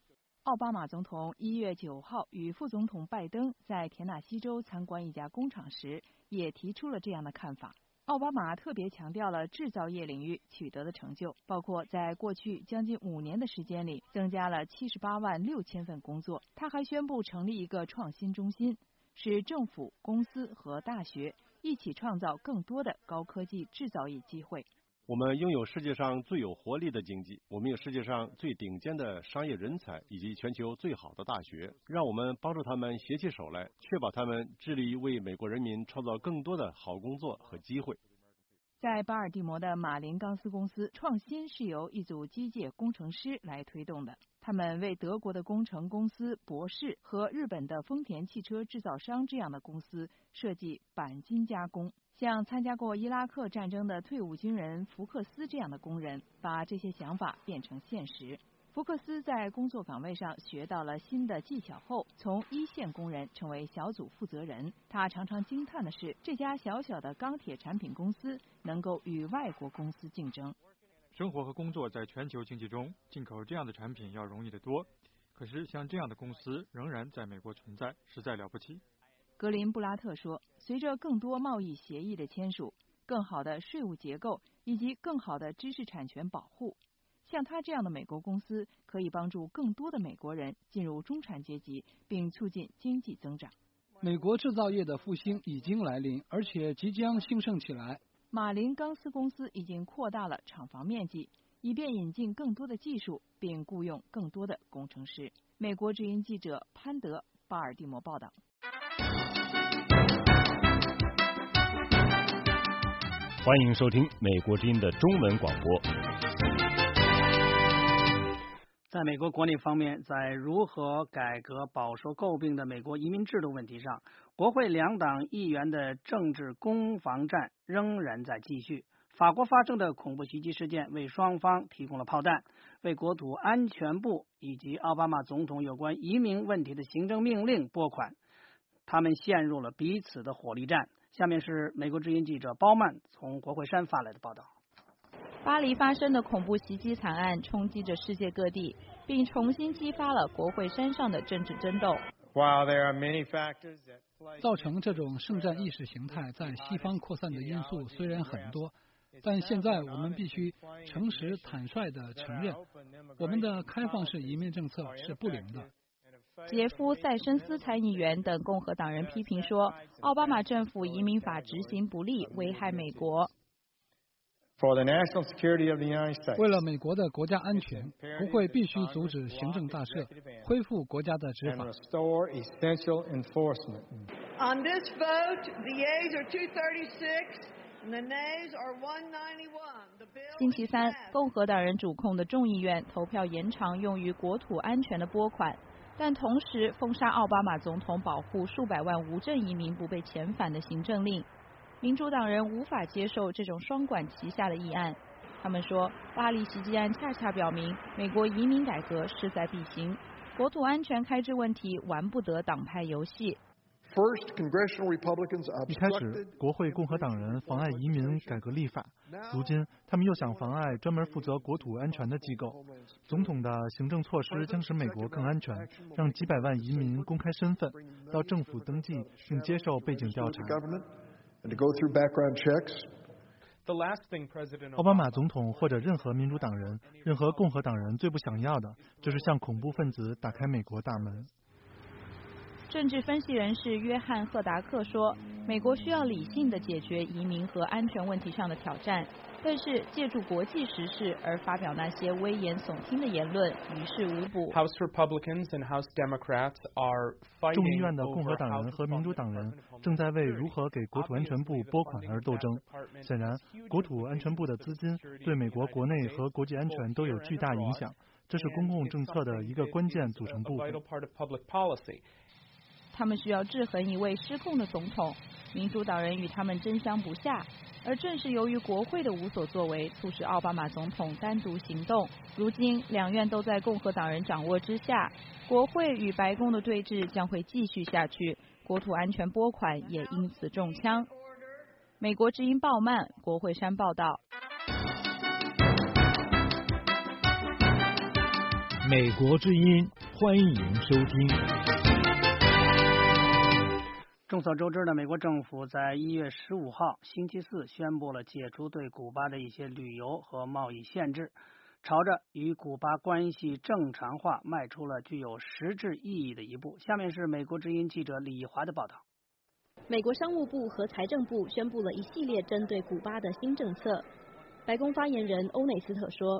奥巴马总统一月九号与副总统拜登在田纳西州参观一家工厂时，也提出了这样的看法。奥巴马特别强调了制造业领域取得的成就，包括在过去将近五年的时间里增加了七十八万六千份工作。他还宣布成立一个创新中心，使政府、公司和大学一起创造更多的高科技制造业机会。 我们拥有世界上最有活力的经济，我们有世界上最顶尖的商业人才以及全球最好的大学，让我们帮助他们携起手来，确保他们致力于为美国人民创造更多的好工作和机会。 在巴尔的摩的马林钢丝公司，创新是由一组机械工程师来推动的。他们为德国的工程公司博士和日本的丰田汽车制造商这样的公司设计钣金加工。像参加过伊拉克战争的退伍军人福克斯这样的工人，把这些想法变成现实。福克斯在工作岗位上学到了新的技巧后，从一线工人成为小组负责人。他常常惊叹的是，这家小小的钢铁产品公司能够与外国公司竞争。 生活和工作在全球经济中，进口这样的产品要容易得多。可是像这样的公司仍然在美国存在，实在了不起。 格林布拉特说，随着更多贸易协议的签署，更好的税务结构以及更好的知识产权保护，像他这样的美国公司可以帮助更多的美国人进入中产阶级，并促进经济增长。 美国制造业的复兴已经来临，而且即将兴盛起来。 马林钢丝公司已经扩大了厂房面积，以便引进更多的技术，并雇佣更多的工程师。美国之音记者潘德，巴尔的摩报道。 欢迎收听美国之音的中文广播。 在美国国内方面，在如何改革饱受诟病的美国移民制度问题上，国会两党议员的政治攻防战仍然在继续。法国发生的恐怖袭击事件为双方提供了炮弹，为国土安全部以及奥巴马总统有关移民问题的行政命令拨款，他们陷入了彼此的火力战。下面是美国之音记者包曼从国会山发来的报道。 巴黎发生的恐怖袭击惨案冲击着世界各地，并重新激发了国会山上的政治争斗。 造成这种圣战意识形态在西方扩散的因素虽然很多，但现在我们必须诚实坦率地承认，我们的开放式移民政策是不灵的。 杰夫·塞申斯参议员等共和党人批评说，奥巴马政府移民法执行不力，危害美国。 为了美国的国家安全，国会必须阻止行政大赦，恢复国家的执法。 On this vote, the yeas are two thirty-six, and the nays are one ninety-one. 星期三，共和党人主控的众议院投票延长用于国土安全的拨款，但同时封杀奥巴马总统保护数百万无证移民不被遣返的行政令。民主党人无法接受这种双管齐下的议案，他们说，巴黎袭击案恰恰表明美国移民改革势在必行，国土安全开支问题玩不得党派游戏。 一开始，国会共和党人妨碍移民改革立法，如今他们又想妨碍专门负责国土安全的机构。总统的行政措施将使美国更安全，让几百万移民公开身份，到政府登记并接受背景调查。奥巴马总统或者任何民主党人、任何共和党人最不想要的，就是向恐怖分子打开美国大门。 政治分析人士约翰·赫达克说，美国需要理性地解决移民和安全问题上的挑战，但是借助国际时事而发表那些危言耸听的言论于事无补。 众议院的共和党人和民主党人正在为如何给国土安全部拨款而斗争。显然，国土安全部的资金对美国国内和国际安全都有巨大影响，这是公共政策的一个关键组成部分。 他们需要制衡一位失控的总统，民主党人与他们争相不下，而正是由于国会的无所作为，促使奥巴马总统单独行动。如今两院都在共和党人掌握之下，国会与白宫的对峙将会继续下去，国土安全拨款也因此中枪。美国之音鲍曼，国会山报道。 美国之音欢迎收听。 众所周知的，美国政府在一月十五号星期四宣布了解除对古巴的一些旅游和贸易限制，朝着与古巴关系正常化迈出了具有实质意义的一步。下面是美国之音记者李华的报道。 美国商务部和财政部宣布了一系列针对古巴的新政策。白宫发言人欧内斯特说，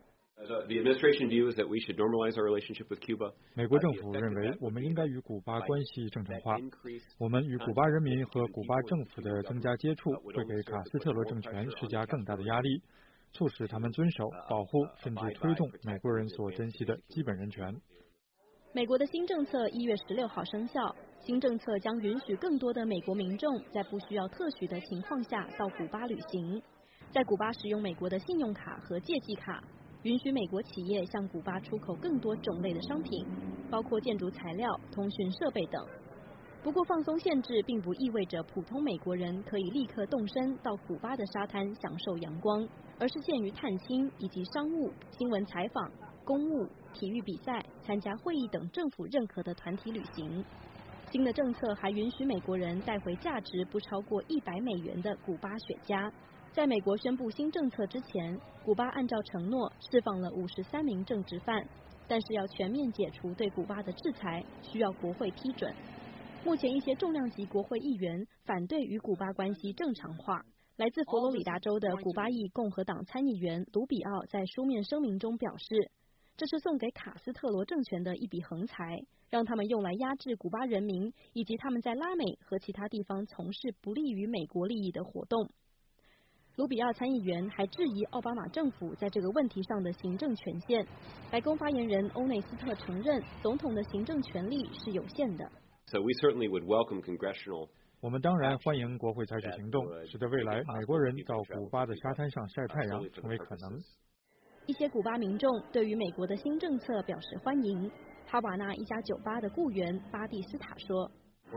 美国政府认为我们应该与古巴关系正常化。我们与古巴人民和古巴政府的增加接触，会给卡斯特罗政权施加更大的压力，促使他们遵守、保护甚至推动美国人所珍惜的基本人权。 美国的新政策一月十六号生效，新政策将允许更多的美国民众在不需要特许的情况下到古巴旅行，在古巴使用美国的信用卡和借记卡，允许美国企业向古巴出口更多种类的商品，包括建筑材料、通讯设备等。不过，放松限制并不意味着普通美国人可以立刻动身到古巴的沙滩享受阳光，而是限于探亲以及商务、新闻采访、公务、体育比赛、参加会议等政府认可的团体旅行。新的政策还允许美国人带回价值不超过一百美元的古巴雪茄。在美国宣布新政策之前，古巴按照承诺释放了五十三名政治犯，但是要全面解除对古巴的制裁，需要国会批准。目前一些重量级国会议员反对与古巴关系正常化。来自佛罗里达州的古巴裔共和党参议员卢比奥在书面声明中表示，这是送给卡斯特罗政权的一笔横财，让他们用来压制古巴人民以及他们在拉美和其他地方从事不利于美国利益的活动。卢比奥参议员还质疑奥巴马政府在这个问题上的行政权限。白宫发言人欧内斯特承认，总统的行政权力是有限的。 So we certainly would welcome congressional我们当然欢迎国会采取行动，使得未来美国人到古巴的沙滩上晒太阳成为可能。 一些古巴民众对于美国的新政策表示欢迎。哈瓦那一家酒吧的雇员巴蒂斯塔说，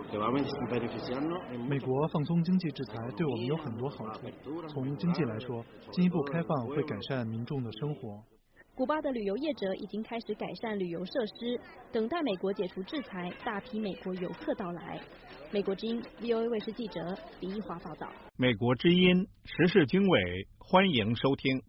美国放松经济制裁对我们有很多好处。从经济来说，进一步开放会改善民众的生活。 古巴的旅游业者已经开始改善旅游设施，等待美国解除制裁，大批美国游客到来。美国之音 V O A 卫视记者李一华报道。 美国之音时事经纬，欢迎收听。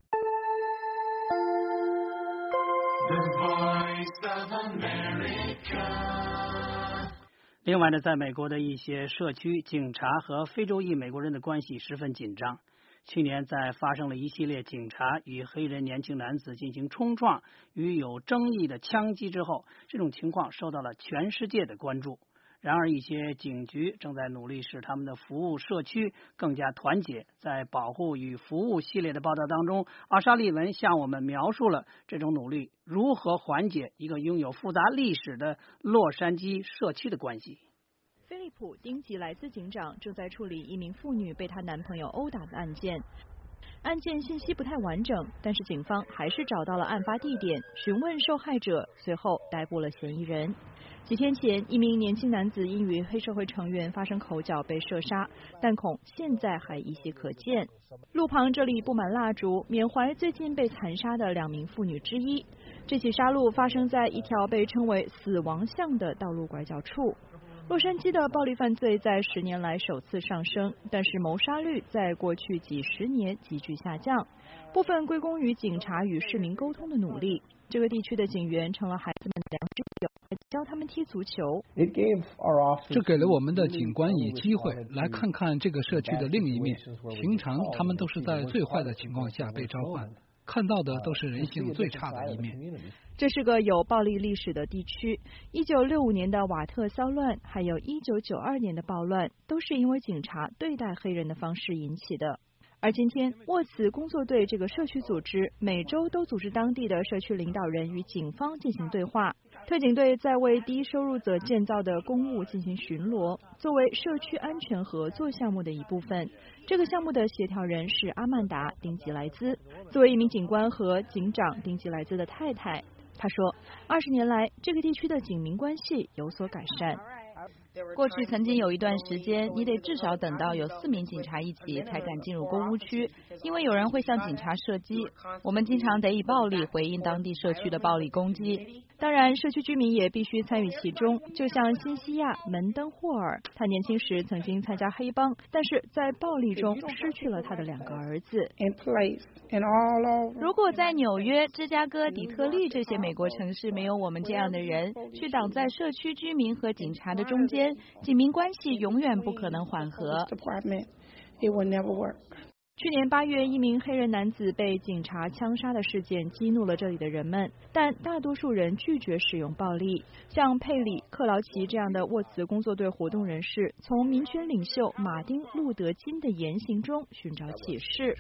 另外呢，在美国的一些社区，警察和非洲裔美国人的关系十分紧张。去年在发生了一系列警察与黑人年轻男子进行冲撞与有争议的枪击之后，这种情况受到了全世界的关注。然而，一些警局正在努力使他们的服务社区更加团结。在保护与服务系列的报道当中，阿莎利文向我们描述了这种努力如何缓解一个拥有复杂历史的洛杉矶社区的关系。 菲利普·丁吉莱兹警长正在处理一名妇女被她男朋友殴打的案件。案件信息不太完整，但是警方还是找到了案发地点，询问受害者，随后逮捕了嫌疑人。几天前，一名年轻男子因与黑社会成员发生口角被射杀，弹孔现在还依稀可见。路旁这里布满蜡烛，缅怀最近被残杀的两名妇女之一。这起杀戮发生在一条被称为死亡巷的道路拐角处。洛杉矶的暴力犯罪在十年来首次上升，但是谋杀率在过去几十年急剧下降，部分归功于警察与市民沟通的努力。这个地区的警员成了孩子们的良师益友，教他们踢足球。 这给了我们的警官以机会来看看这个社区的另一面。平常他们都是在最坏的情况下被召唤，看到的都是人性最差的一面。 这是个有暴力历史的地区，一九六五年的瓦特骚乱，还有一九九二年的暴乱，都是因为警察对待黑人的方式引起的。而今天，沃茨工作队这个社区组织每周都组织当地的社区领导人与警方进行对话。特警队在为低收入者建造的公务进行巡逻，作为社区安全合作项目的一部分。这个项目的协调人是阿曼达·丁吉莱兹，作为一名警官和警长丁吉莱兹的太太。他说，二十年来，这个地区的警民关系有所改善。 过去曾经有一段时间，你得至少等到有四名警察一起才敢进入公屋区，因为有人会向警察射击。我们经常得以暴力回应当地社区的暴力攻击。当然，社区居民也必须参与其中，就像辛西亚·门登霍尔，他年轻时曾经参加黑帮，但是在暴力中失去了他的两个儿子。如果在纽约、芝加哥、底特律这些美国城市没有我们这样的人去挡在社区居民和警察的中间，警民关系永远不可能缓和。去年八月，一名黑人男子被警察枪杀的事件激怒了这里的人们，但大多数人拒绝使用暴力。像佩里·克劳奇这样的沃茨工作队活动人士，从民权领袖马丁·路德·金的言行中寻找启示。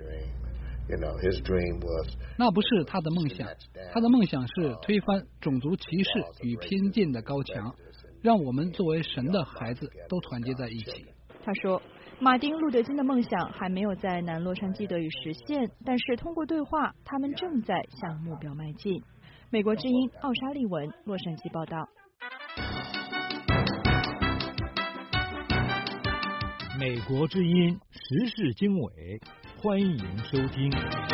那不是他的梦想，他的梦想是推翻种族歧视与偏见的高墙，让我们作为神的孩子都团结在一起。 他说，马丁·路德·金的梦想还没有在南洛杉矶得以实现，但是通过对话，他们正在向目标迈进。美国之音奥沙利文，洛杉矶报道。 美国之音时事经纬，欢迎收听。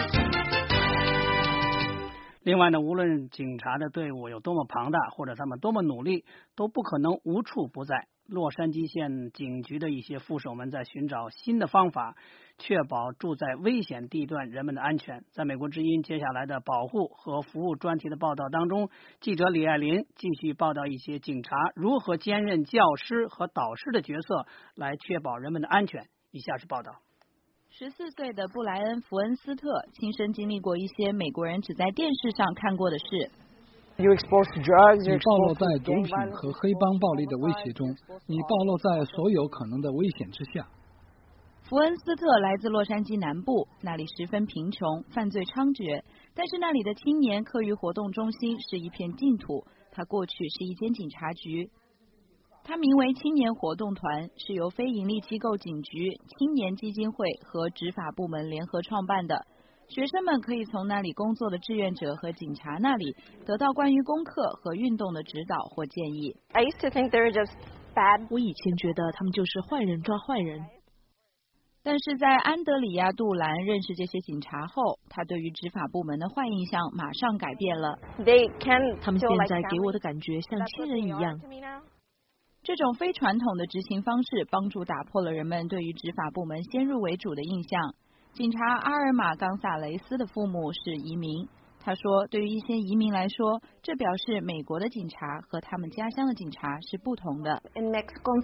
另外呢，无论警察的队伍有多么庞大，或者他们多么努力，都不可能无处不在。洛杉矶县警局的一些副手们在寻找新的方法，确保住在危险地段人们的安全。在美国之音接下来的保护和服务专题的报道当中，记者李爱林继续报道一些警察如何兼任教师和导师的角色，来确保人们的安全。以下是报道。 十四岁的布莱恩·福恩斯特亲身经历过一些美国人只在电视上看过的事。 你暴露在毒品和黑帮暴力的威胁中，你暴露在所有可能的危险之下。 福恩斯特来自洛杉矶南部，那里十分贫穷，犯罪猖獗，但是那里的青年课余活动中心是一片净土。他过去是一间警察局，它名为青年活动团，是由非营利机构警局、青年基金会和执法部门联合创办的。学生们可以从那里工作的志愿者和警察那里得到关于功课和运动的指导或建议。 我以前觉得他们就是坏人抓坏人， 但是在安德里亚·杜兰认识这些警察后，他对于执法部门的坏印象马上改变了。 他们现在给我的感觉像亲人一样。 这种非传统的执行方式帮助打破了人们对于执法部门先入为主的印象。警察阿尔玛·冈萨雷斯的父母是移民，他说，对于一些移民来说，这表示美国的警察和他们家乡的警察是不同的。 在墨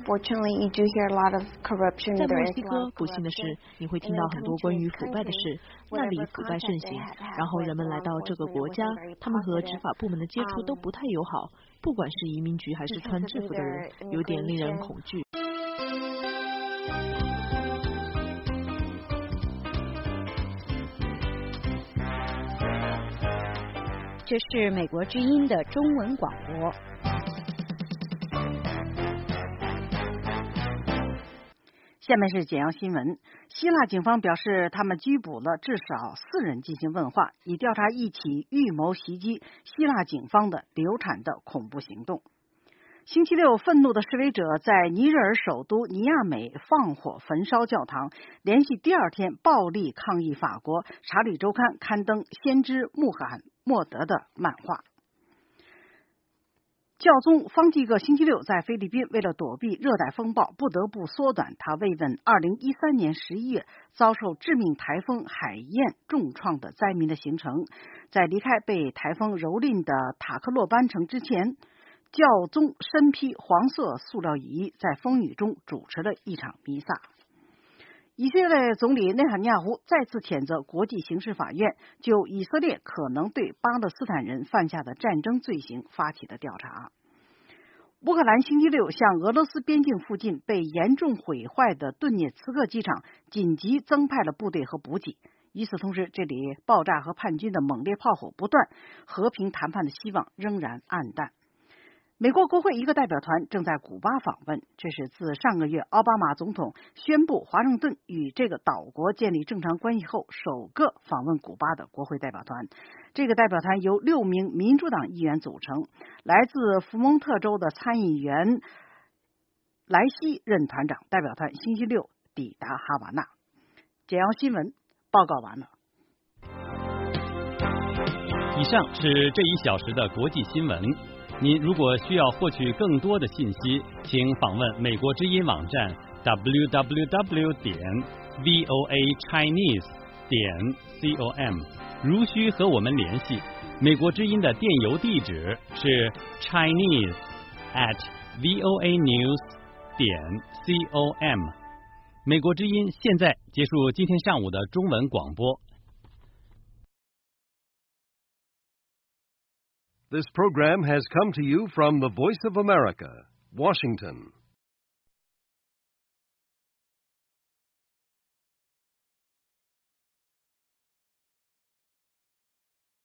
西哥，不幸的是，你会听到很多关于腐败的事，那里腐败盛行。然后人们来到这个国家，他们和执法部门的接触都不太友好，不管是移民局还是穿制服的人，有点令人恐惧。 这是美国之音的中文广播。下面是简要新闻。希腊警方表示，他们拘捕了至少四人进行问话，以调查一起预谋袭击希腊警方的流产的恐怖行动。星期六，愤怒的示威者在尼日尔首都尼亚美放火焚烧教堂，连续第二天暴力抗议法国《查理周刊》刊登先知穆罕默德的漫画。教宗方济各星期六在菲律宾为了躲避热带风暴，不得不缩短他慰问二零一三年十一月遭受致命台风海燕重创的灾民的行程。在离开被台风蹂躏的塔克洛班城之前，教宗身披黄色塑料雨衣，在风雨中主持了一场弥撒。以色列总理内塔尼亚胡再次谴责国际刑事法院就以色列可能对巴勒斯坦人犯下的战争罪行发起的调查。乌克兰星期六向俄罗斯边境附近被严重毁坏的顿涅茨克机场紧急增派了部队和补给。与此同时，这里爆炸和叛军的猛烈炮火不断，和平谈判的希望仍然暗淡。美国国会一个代表团正在古巴访问，这是自上个月奥巴马总统宣布华盛顿与这个岛国建立正常关系后首个访问古巴的国会代表团。这个代表团由六名民主党议员组成，来自福蒙特州的参议员莱西任团长，代表团星期六抵达哈瓦那。简要新闻报告完了。 以上是这一小时的国际新闻。您如果需要获取更多的信息，请访问美国之音网站 double-u double-u double-u 点 voachinese 点 com。如需和我们联系，美国之音的电邮地址是 chinese at voanews 点 com。美国之音现在结束今天上午的中文广播。 This program has come to you from the Voice of America, Washington.